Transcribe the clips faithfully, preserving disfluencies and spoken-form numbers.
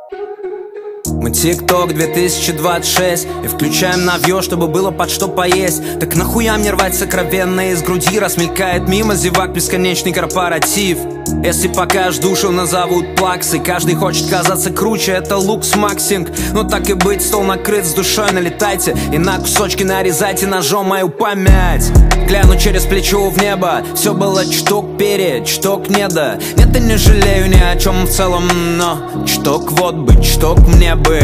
Мы ТикТок две тысячи двадцать шесть и включаем навье, чтобы было под что поесть. Так нахуя мне рвать сокровенное из груди, раз мелькает мимо зевак бесконечный корпоратив. Если покажешь душу, назовут плаксой. Каждый хочет казаться круче, это лукс максинг. Но так и быть, стол накрыт, с душой налетайте и на кусочки нарезайте ножом мою память. Гляну через плечо в небо, все было чуток перед, чуток неда. Нет, я не жалею ни о чем в целом, но чуток вот бы, чуток мне бы.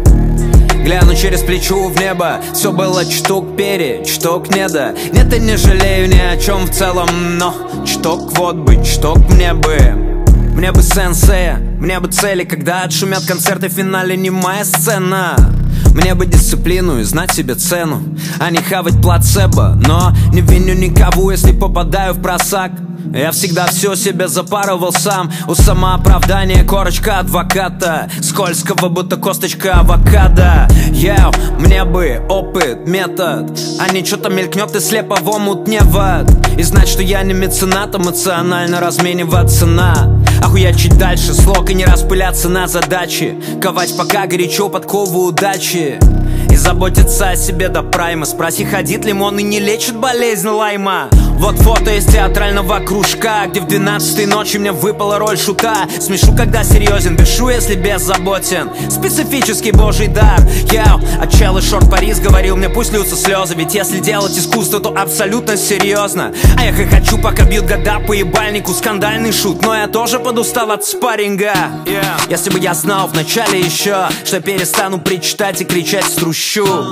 Гляну через плечо в небо, все было чуток перед, чуток неда. Нет, я не жалею ни о чем в целом, но чуток вот бы, чуток мне бы. Мне бы сенсея, мне бы цели, когда отшумят концерты в финале, не моя сцена. Мне бы дисциплину и знать себе цену, а не хавать плацебо. Но не виню никого, если попадаю в просак. Я всегда все себе запарывал сам. У самооправдания корочка адвоката, скользкого, будто косточка авокадо. Йоу, мне бы опыт, метод, а не что-то мелькнет и слепо в омут не вод. И знать, что я не меценат, эмоционально размениваться на охуячить дальше слог и не распыляться на задачи, ковать пока горячо подкову удачи. И заботиться о себе до прайма. Спроси, ходит лимон и не лечит болезнь лайма. Вот фото из театрального кружка, где в двенадцатой ночи мне выпала роль шута. Смешу, когда серьезен, дышу, если беззаботен. Специфический божий дар. Йоу, а чел из шорт Парис говорил мне, пусть льются слезы, ведь если делать искусство, то абсолютно серьезно. А я хохочу, пока бьют года по ебальнику. Скандальный шут, но я тоже подустал от спарринга. yeah. Если бы я знал вначале еще, что я перестану причитать и кричать струщу,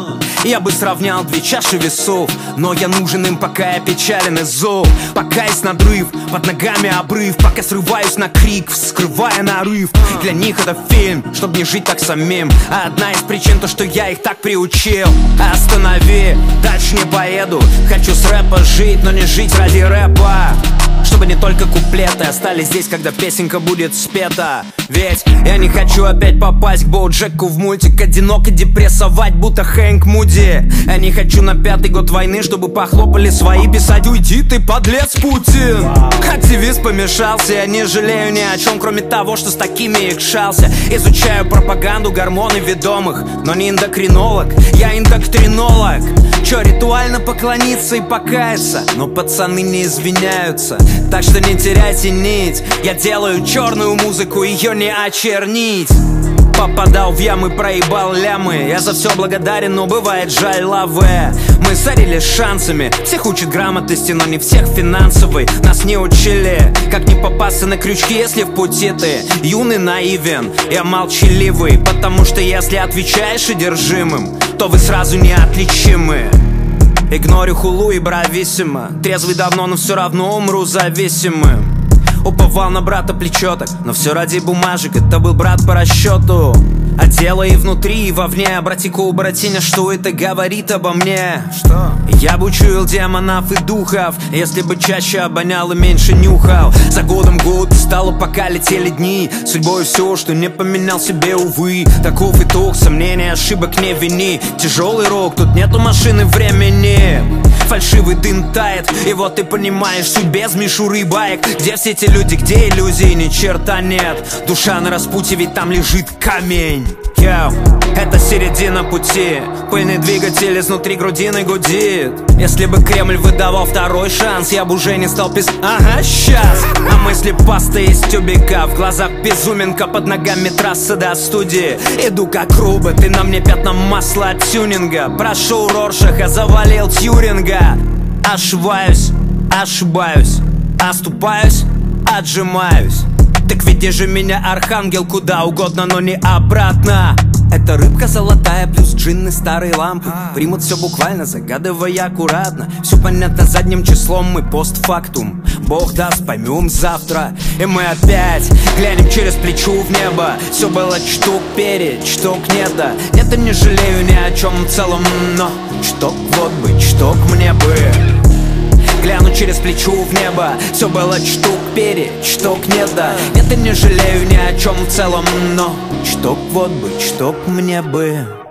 я бы сравнял две чаши весов, но я нужен им, пока я печален и зол. Пока есть надрыв, под ногами обрыв, пока срываюсь на крик, вскрывая нарыв. Для них это фильм, чтоб не жить так самим. А одна из причин то, что я их так приучил. Останови, дальше не поеду. Хочу с рэпа жить, но не жить ради рэпа. Чтобы не только куплеты остались здесь, когда песенка будет спета. Ведь я не хочу опять попасть к Боуджеку в мультик, одиноко депрессовать, будто Хэнк Муди. Я не хочу на пятый год войны, чтобы похлопали свои, писать: уйди ты, подлец, Путин. Активист помешался, я не жалею ни о чем, кроме того, что с такими икшался. Изучаю пропаганду, гормоны ведомых, но не эндокринолог, я индоктринолог. Чё, ритуально поклониться и покаяться, но пацаны не извиняются. Так что не теряйте нить, я делаю черную музыку, ее не очернить. Попадал в ямы, проебал лямы, я за все благодарен, но бывает жаль лавы. Мы сорились шансами, всех учат грамотности, но не всех финансовой. Нас не учили, как не попасться на крючки, если в пути ты юный, наивен, я молчаливый. Потому что если отвечаешь одержимым, то вы сразу неотличимы. Игнорю хулу и брависсимо, трезвый давно, но все равно умру зависимым. Уповал на брата плечо так, но все ради бумажек, это был брат по расчету. А дело и внутри, и вовне. Обрати-ка у братиня, что это говорит обо мне. Что? Я бы учуял демонов и духов, если бы чаще обонял и меньше нюхал. За годом год стало, пока летели дни, судьбой все, что не поменял себе, увы. Таков итог, сомнений, ошибок не вини. Тяжелый рок, тут нету машины времени. Фальшивый дым тает, и вот ты понимаешь суть без мишуры и баек. Где все эти люди, где иллюзии, ни черта нет. Душа на распутье, ведь там лежит камень. Йоу, это середина пути, пыльный двигатель изнутри грудины гудит. Если бы Кремль выдавал второй шанс, я бы уже не стал пис... Ага, щас. А мысли паста из тюбика, в глазах безуменка, под ногами трасса до студии. Иду как робот, и на мне пятна масла от тюнинга. Прошел Роршаха, завалил Тьюринга. Ошибаюсь, ошибаюсь, оступаюсь, отжимаюсь. Так веди же меня, архангел, куда угодно, но не обратно. Это рыбка золотая плюс джинны старые лампы примут все буквально, загадывая аккуратно. Все понятно задним числом, мы постфактум. Бог даст, поймем завтра. И мы опять глянем через плечо в небо. Все было чуток перед, чуток нет, да. Нет, я не жалею ни о чем в целом, но чуток вот бы, чуток мне бы. Гляну через плечо в небо, все было чуток перед, чуток нет, да. Нет, я не жалею ни о чем в целом, но чуток вот бы, чуток мне бы.